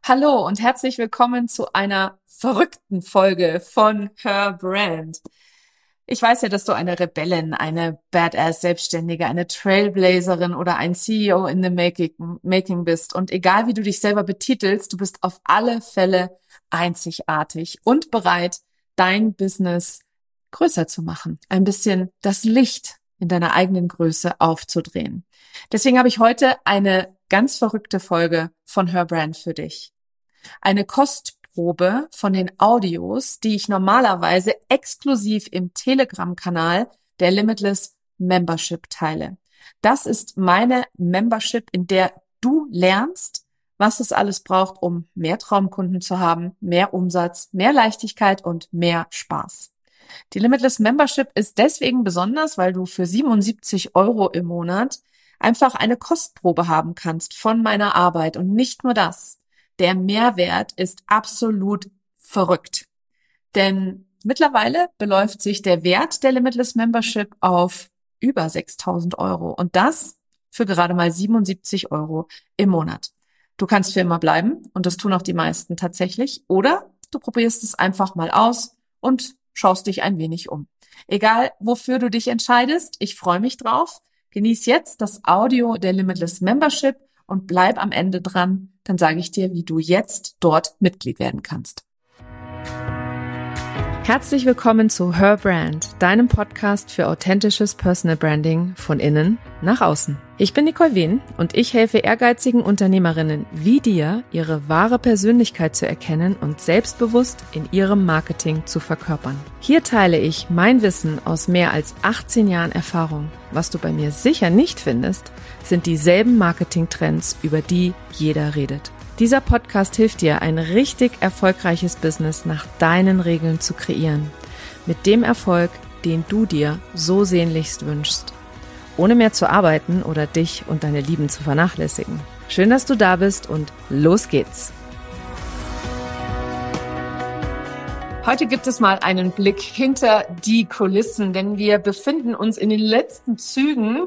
Hallo und herzlich willkommen zu einer verrückten Folge von Her Brand. Ich weiß ja, dass du eine Rebellin, eine Badass-Selbstständige, eine Trailblazerin oder ein CEO in the making bist. Und egal wie du dich selber betitelst, du bist auf alle Fälle einzigartig und bereit, dein Business größer zu machen, ein bisschen das Licht in deiner eigenen Größe aufzudrehen. Deswegen habe ich heute eine ganz verrückte Folge von Her Brand für dich. Eine Kostprobe von den Audios, die ich normalerweise exklusiv im Telegram-Kanal der Limitless Membership teile. Das ist meine Membership, in der du lernst, was es alles braucht, um mehr Traumkunden zu haben, mehr Umsatz, mehr Leichtigkeit und mehr Spaß. Die Limitless Membership ist deswegen besonders, weil du für 77 € im Monat einfach eine Kostprobe haben kannst von meiner Arbeit. Und nicht nur das. Der Mehrwert ist absolut verrückt. Denn mittlerweile beläuft sich der Wert der Limitless Membership auf über 6.000 €. Und das für gerade mal 77 € im Monat. Du kannst für immer bleiben und das tun auch die meisten tatsächlich. Oder du probierst es einfach mal aus und schaust dich ein wenig um. Egal, wofür du dich entscheidest, ich freue mich drauf. Genieß jetzt das Audio der Limitless Membership und bleib am Ende dran. Dann sage ich dir, wie du jetzt dort Mitglied werden kannst. Herzlich willkommen zu Her Brand, deinem Podcast für authentisches Personal Branding von innen nach außen. Ich bin Nicole Wehn und ich helfe ehrgeizigen Unternehmerinnen wie dir, ihre wahre Persönlichkeit zu erkennen und selbstbewusst in ihrem Marketing zu verkörpern. Hier teile ich mein Wissen aus mehr als 18 Jahren Erfahrung. Was du bei mir sicher nicht findest, sind dieselben Marketingtrends, über die jeder redet. Dieser Podcast hilft dir, ein richtig erfolgreiches Business nach deinen Regeln zu kreieren. Mit dem Erfolg, den du dir so sehnlichst wünschst. Ohne mehr zu arbeiten oder dich und deine Lieben zu vernachlässigen. Schön, dass du da bist und los geht's. Heute gibt es mal einen Blick hinter die Kulissen, denn wir befinden uns in den letzten Zügen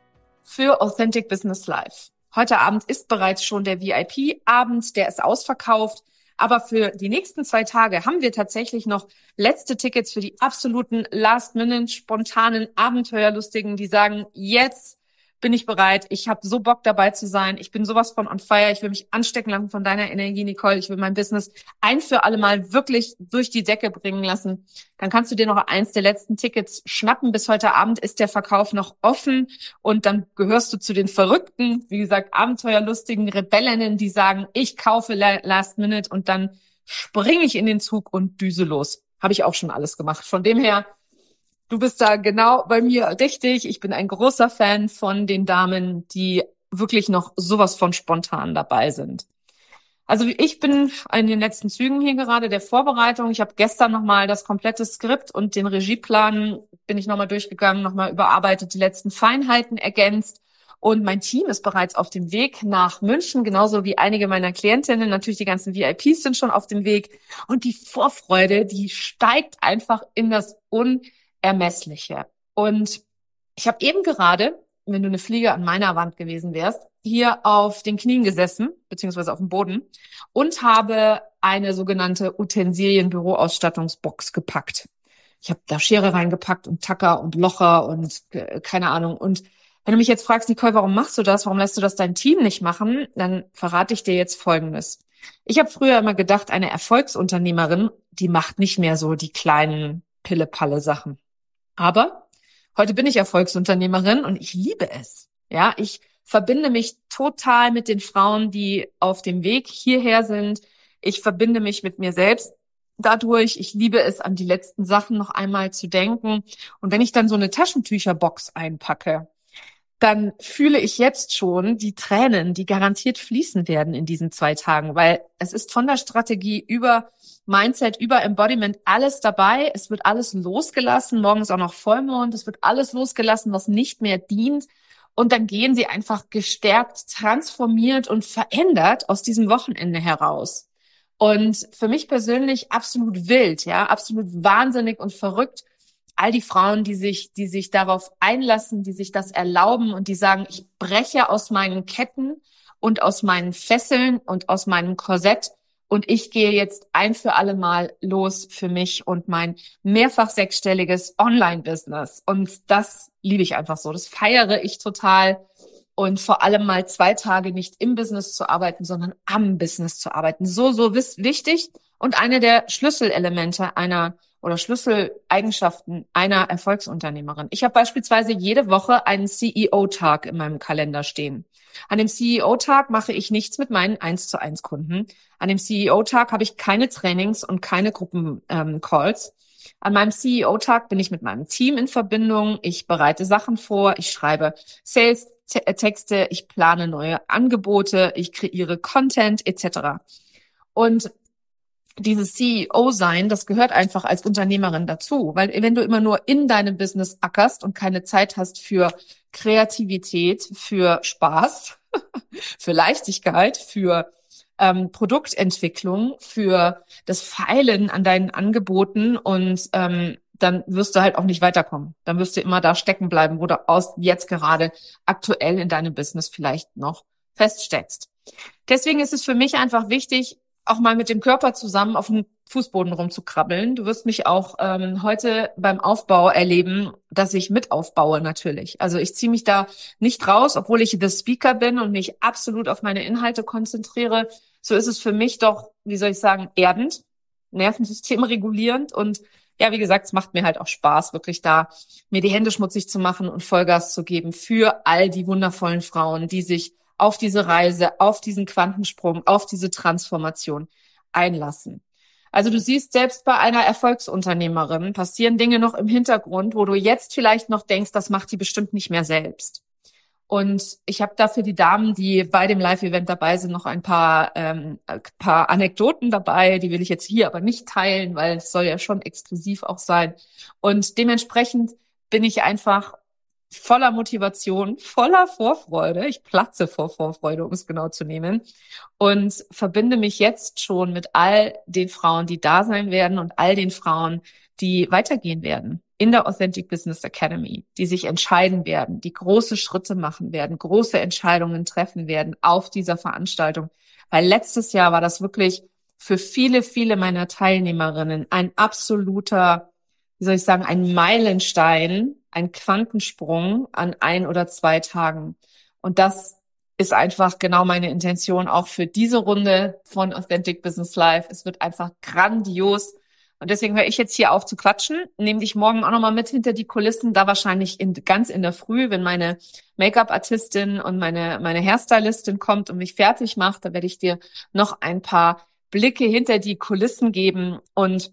für Authentic Business Live. Heute Abend ist bereits schon der VIP-Abend, der ist ausverkauft. Aber für die nächsten 2 Tage haben wir tatsächlich noch letzte Tickets für die absoluten Last-Minute, spontanen, Abenteuerlustigen, die sagen, jetzt bin ich bereit, ich habe so Bock dabei zu sein, ich bin sowas von on fire, ich will mich anstecken lassen von deiner Energie, Nicole, ich will mein Business ein für alle Mal wirklich durch die Decke bringen lassen. Dann kannst du dir noch eins der letzten Tickets schnappen. Bis heute Abend ist der Verkauf noch offen und dann gehörst du zu den verrückten, wie gesagt, abenteuerlustigen Rebellinnen, die sagen, ich kaufe Last Minute und dann springe ich in den Zug und düse los. Habe ich auch schon alles gemacht. Von dem her, du bist da genau bei mir richtig. Ich bin ein großer Fan von den Damen, die wirklich noch sowas von spontan dabei sind. Also ich bin in den letzten Zügen hier gerade der Vorbereitung. Ich habe gestern nochmal das komplette Skript und den Regieplan bin ich nochmal durchgegangen, nochmal überarbeitet, die letzten Feinheiten ergänzt. Und mein Team ist bereits auf dem Weg nach München, genauso wie einige meiner Klientinnen. Natürlich die ganzen VIPs sind schon auf dem Weg. Und die Vorfreude, die steigt einfach in das Unermessliche. Und ich habe eben gerade, wenn du eine Fliege an meiner Wand gewesen wärst, hier auf den Knien gesessen, beziehungsweise auf dem Boden, und habe eine sogenannte Utensilien-Büroausstattungsbox gepackt. Ich habe da Schere reingepackt und Tacker und Locher und keine Ahnung. Und wenn du mich jetzt fragst, Nicole, warum machst du das? Warum lässt du das dein Team nicht machen? Dann verrate ich dir jetzt Folgendes. Ich habe früher immer gedacht, eine Erfolgsunternehmerin, die macht nicht mehr so die kleinen Pille-Palle-Sachen. Aber heute bin ich Erfolgsunternehmerin und ich liebe es. Ja, ich verbinde mich total mit den Frauen, die auf dem Weg hierher sind. Ich verbinde mich mit mir selbst dadurch. Ich liebe es, an die letzten Sachen noch einmal zu denken. Und wenn ich dann so eine Taschentücherbox einpacke, dann fühle ich jetzt schon die Tränen, die garantiert fließen werden in diesen 2 Tagen, weil es ist von der Strategie über Mindset, über Embodiment alles dabei. Es wird alles losgelassen. Morgen ist auch noch Vollmond. Es wird alles losgelassen, was nicht mehr dient. Und dann gehen sie einfach gestärkt, transformiert und verändert aus diesem Wochenende heraus. Und für mich persönlich absolut wild, ja, absolut wahnsinnig und verrückt. All die Frauen, die sich darauf einlassen, die sich das erlauben und die sagen, ich breche aus meinen Ketten und aus meinen Fesseln und aus meinem Korsett. Und ich gehe jetzt ein für alle Mal los für mich und mein mehrfach sechsstelliges Online-Business. Und das liebe ich einfach so. Das feiere ich total. Und vor allem mal 2 Tage nicht im Business zu arbeiten, sondern am Business zu arbeiten. So wichtig und eine der Schlüsselelemente oder Schlüsseleigenschaften einer Erfolgsunternehmerin. Ich habe beispielsweise jede Woche einen CEO-Tag in meinem Kalender stehen. An dem CEO-Tag mache ich nichts mit meinen 1:1 Kunden. An dem CEO-Tag habe ich keine Trainings und keine Gruppen-Calls. An meinem CEO-Tag bin ich mit meinem Team in Verbindung. Ich bereite Sachen vor. Ich schreibe Sales-Texte. Ich plane neue Angebote. Ich kreiere Content etc. Und dieses CEO-Sein, das gehört einfach als Unternehmerin dazu, weil wenn du immer nur in deinem Business ackerst und keine Zeit hast für Kreativität, für Spaß, für Leichtigkeit, für Produktentwicklung, für das Feilen an deinen Angeboten und dann wirst du halt auch nicht weiterkommen. Dann wirst du immer da stecken bleiben, wo du jetzt gerade aktuell in deinem Business vielleicht noch feststeckst. Deswegen ist es für mich einfach wichtig, auch mal mit dem Körper zusammen auf dem Fußboden rumzukrabbeln. Du wirst mich auch heute beim Aufbau erleben, dass ich mit aufbaue natürlich. Also ich ziehe mich da nicht raus, obwohl ich the Speaker bin und mich absolut auf meine Inhalte konzentriere. So ist es für mich doch, wie soll ich sagen, erdend, Nervensystem regulierend und ja, wie gesagt, es macht mir halt auch Spaß, wirklich da mir die Hände schmutzig zu machen und Vollgas zu geben für all die wundervollen Frauen, die sich auf diese Reise, auf diesen Quantensprung, auf diese Transformation einlassen. Also du siehst, selbst bei einer Erfolgsunternehmerin passieren Dinge noch im Hintergrund, wo du jetzt vielleicht noch denkst, das macht die bestimmt nicht mehr selbst. Und ich habe da für die Damen, die bei dem Live-Event dabei sind, noch ein paar Anekdoten dabei. Die will ich jetzt hier aber nicht teilen, weil es soll ja schon exklusiv auch sein. Und dementsprechend bin ich einfach voller Motivation, voller Vorfreude. Ich platze vor Vorfreude, um es genau zu nehmen. Und verbinde mich jetzt schon mit all den Frauen, die da sein werden und all den Frauen, die weitergehen werden in der Authentic Business Academy, die sich entscheiden werden, die große Schritte machen werden, große Entscheidungen treffen werden auf dieser Veranstaltung. Weil letztes Jahr war das wirklich für viele, viele meiner Teilnehmerinnen ein absoluter, wie soll ich sagen, ein Meilenstein, ein Quantensprung an 1 oder 2 Tagen. Und das ist einfach genau meine Intention auch für diese Runde von Authentic Business Life. Es wird einfach grandios. Und deswegen höre ich jetzt hier auf zu quatschen, nehme dich morgen auch nochmal mit hinter die Kulissen, da wahrscheinlich ganz in der Früh, wenn meine Make-up-Artistin und meine Hairstylistin kommt und mich fertig macht, da werde ich dir noch ein paar Blicke hinter die Kulissen geben und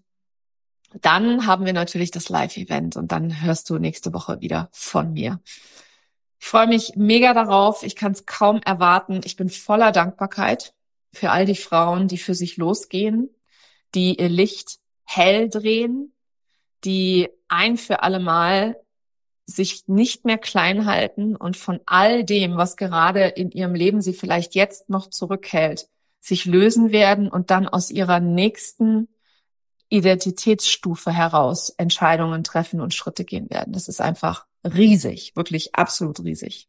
dann haben wir natürlich das Live-Event und dann hörst du nächste Woche wieder von mir. Ich freue mich mega darauf. Ich kann es kaum erwarten. Ich bin voller Dankbarkeit für all die Frauen, die für sich losgehen, die ihr Licht hell drehen, die ein für alle Mal sich nicht mehr klein halten und von all dem, was gerade in ihrem Leben sie vielleicht jetzt noch zurückhält, sich lösen werden und dann aus ihrer nächsten Identitätsstufe heraus Entscheidungen treffen und Schritte gehen werden. Das ist einfach riesig, wirklich absolut riesig.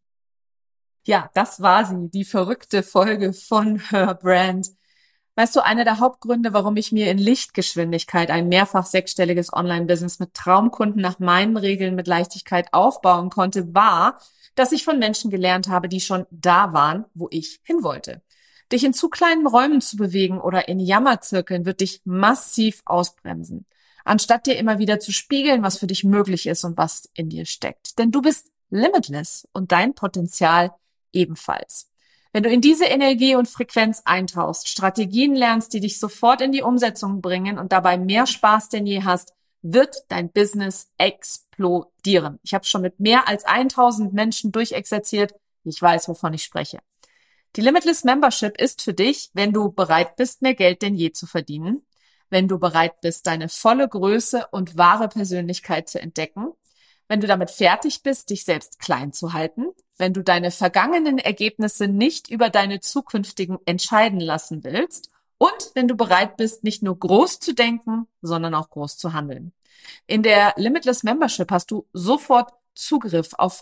Ja, das war sie, die verrückte Folge von Her Brand. Weißt du, einer der Hauptgründe, warum ich mir in Lichtgeschwindigkeit ein mehrfach sechsstelliges Online-Business mit Traumkunden nach meinen Regeln mit Leichtigkeit aufbauen konnte, war, dass ich von Menschen gelernt habe, die schon da waren, wo ich hin wollte. Dich in zu kleinen Räumen zu bewegen oder in Jammerzirkeln wird dich massiv ausbremsen, anstatt dir immer wieder zu spiegeln, was für dich möglich ist und was in dir steckt. Denn du bist limitless und dein Potenzial ebenfalls. Wenn du in diese Energie und Frequenz eintauchst, Strategien lernst, die dich sofort in die Umsetzung bringen und dabei mehr Spaß denn je hast, wird dein Business explodieren. Ich habe schon mit mehr als 1000 Menschen durchexerziert. Ich weiß, wovon ich spreche. Die Limitless Membership ist für dich, wenn du bereit bist, mehr Geld denn je zu verdienen, wenn du bereit bist, deine volle Größe und wahre Persönlichkeit zu entdecken, wenn du damit fertig bist, dich selbst klein zu halten, wenn du deine vergangenen Ergebnisse nicht über deine zukünftigen entscheiden lassen willst und wenn du bereit bist, nicht nur groß zu denken, sondern auch groß zu handeln. In der Limitless Membership hast du sofort Zugriff auf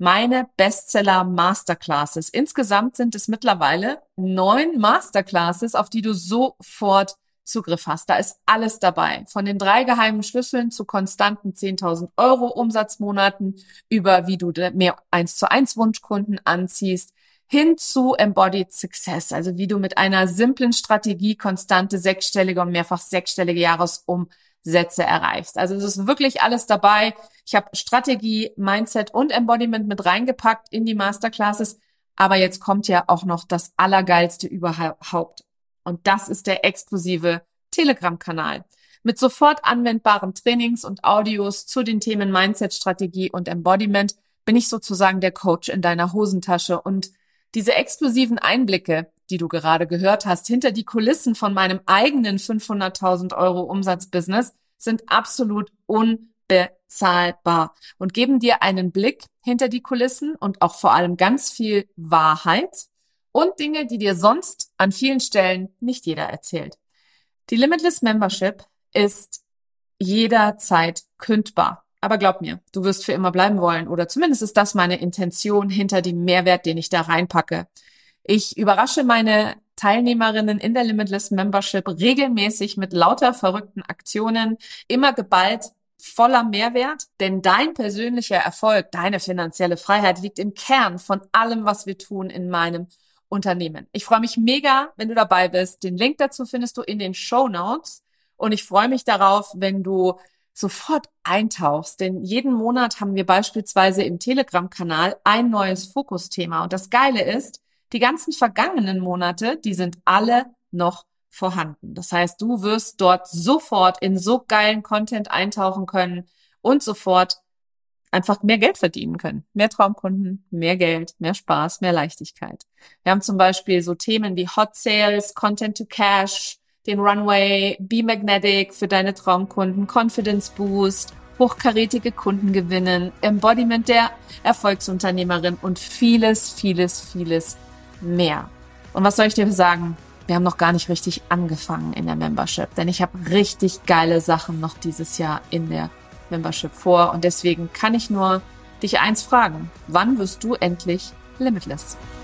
meine Bestseller Masterclasses. Insgesamt sind es mittlerweile 9 Masterclasses, auf die du sofort Zugriff hast. Da ist alles dabei. Von den 3 geheimen Schlüsseln zu konstanten 10.000 Euro Umsatzmonaten über wie du mehr 1:1 Wunschkunden anziehst, hin zu Embodied Success, also wie du mit einer simplen Strategie konstante 6-stellige und mehrfach 6-stellige Jahresumsätze erreichst. Also es ist wirklich alles dabei. Ich habe Strategie, Mindset und Embodiment mit reingepackt in die Masterclasses. Aber jetzt kommt ja auch noch das Allergeilste überhaupt. Und das ist der exklusive Telegram-Kanal. Mit sofort anwendbaren Trainings und Audios zu den Themen Mindset, Strategie und Embodiment bin ich sozusagen der Coach in deiner Hosentasche. Und diese exklusiven Einblicke, die du gerade gehört hast, hinter die Kulissen von meinem eigenen 500.000 Euro Umsatzbusiness sind absolut unbezahlbar und geben dir einen Blick hinter die Kulissen und auch vor allem ganz viel Wahrheit und Dinge, die dir sonst an vielen Stellen nicht jeder erzählt. Die Limitless Membership ist jederzeit kündbar. Aber glaub mir, du wirst für immer bleiben wollen oder zumindest ist das meine Intention hinter dem Mehrwert, den ich da reinpacke. Ich überrasche meine Teilnehmerinnen in der Limitless Membership regelmäßig mit lauter verrückten Aktionen, immer geballt voller Mehrwert, denn dein persönlicher Erfolg, deine finanzielle Freiheit liegt im Kern von allem, was wir tun in meinem Unternehmen. Ich freue mich mega, wenn du dabei bist. Den Link dazu findest du in den Shownotes und ich freue mich darauf, wenn du sofort eintauchst, denn jeden Monat haben wir beispielsweise im Telegram-Kanal ein neues Fokusthema und das Geile ist, die ganzen vergangenen Monate, die sind alle noch vorhanden. Das heißt, du wirst dort sofort in so geilen Content eintauchen können und sofort einfach mehr Geld verdienen können. Mehr Traumkunden, mehr Geld, mehr Spaß, mehr Leichtigkeit. Wir haben zum Beispiel so Themen wie Hot Sales, Content to Cash, den Runway, Be Magnetic für deine Traumkunden, Confidence Boost, hochkarätige Kunden gewinnen, Embodiment der Erfolgsunternehmerin und vieles, vieles, vieles mehr. Und was soll ich dir sagen? Wir haben noch gar nicht richtig angefangen in der Membership, denn ich habe richtig geile Sachen noch dieses Jahr in der Membership vor und deswegen kann ich nur dich eins fragen. Wann wirst du endlich limitless?